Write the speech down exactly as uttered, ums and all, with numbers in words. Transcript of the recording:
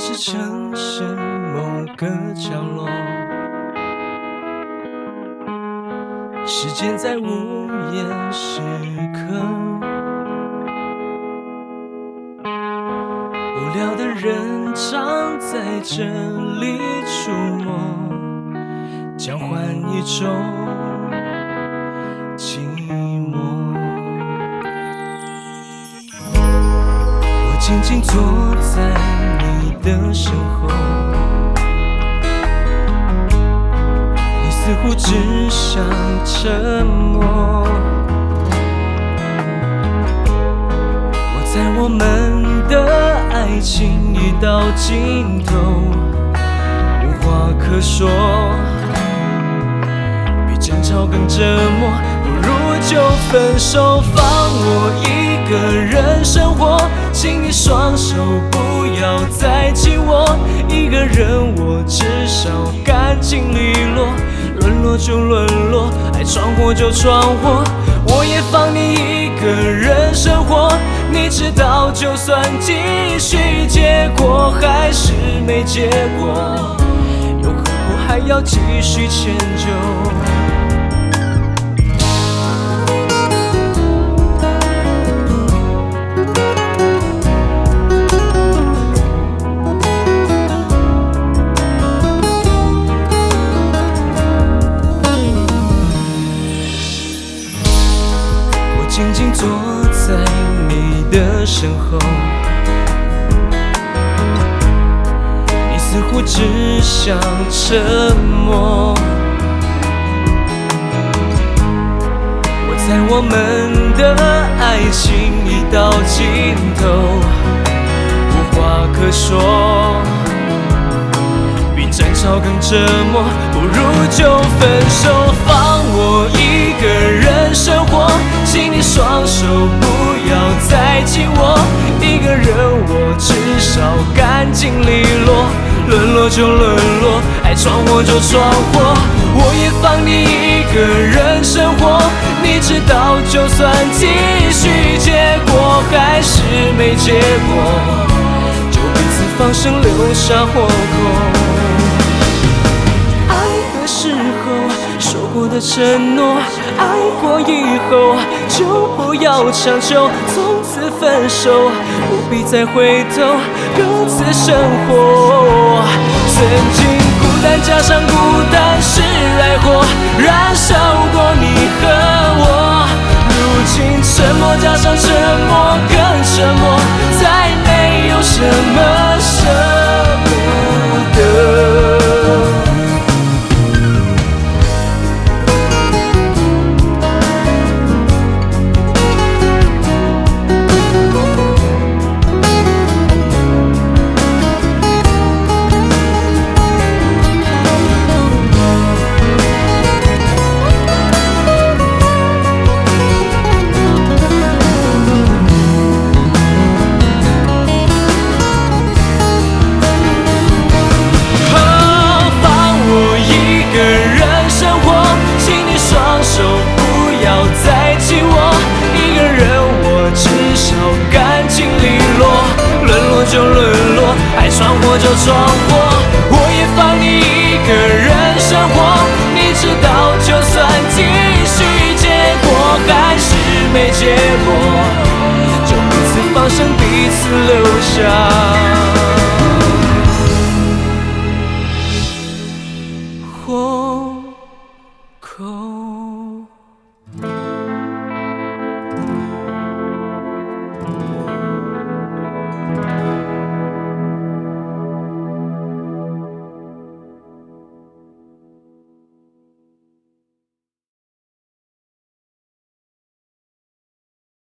是城市某个角落，时间在无言时刻，无聊的人常在这里出没，交换一种寂寞。我静静坐在你的身后，你似乎只想沉默。我在我们的爱情已到尽头，无话可说，比争吵更折磨，不如就分手，放我一个人生活。请你双手不要再紧握，一个人我至少干净利落，沦落就沦落，爱闯祸就闯祸，我也放你一个人生活。你知道就算继续，结果还是没结果，又何苦还要继续迁就。静静坐在你的身后，你似乎只想沉默。我在我们的爱情已到尽头，无话可说，比争吵更折磨，不如就分手，放我一个人生活。请你双手不要再紧握，一个人我至少干净利落，沦落就沦落，爱闯祸就闯祸，我也放你一个人生活。你知道就算继续，结果还是没结果，就彼此放生留下活口。爱的时候说过的承诺，爱过以后就不要强求，从此分手，不必再回头，各自生活。曾经孤单加上孤单是爱火，燃烧过你和我，如今沉默加上沉默更沉默，再没有什么舍不得。就沦落，爱闯祸就闯祸，我也放你一个人生活。你知道就算继续，结果还是没结果，